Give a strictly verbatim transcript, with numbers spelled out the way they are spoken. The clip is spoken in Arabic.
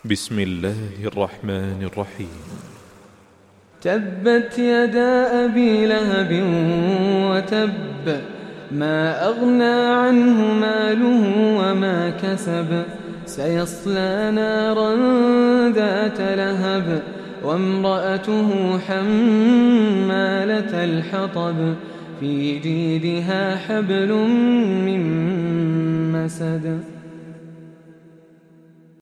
بسم الله الرحمن الرحيم. تبت يدا أبي لهب وتب، ما أغنى عنه ماله وما كسب، سيصلى نارا ذات لهب وامرأته حمالة الحطب، في جيدها حبل من مسد.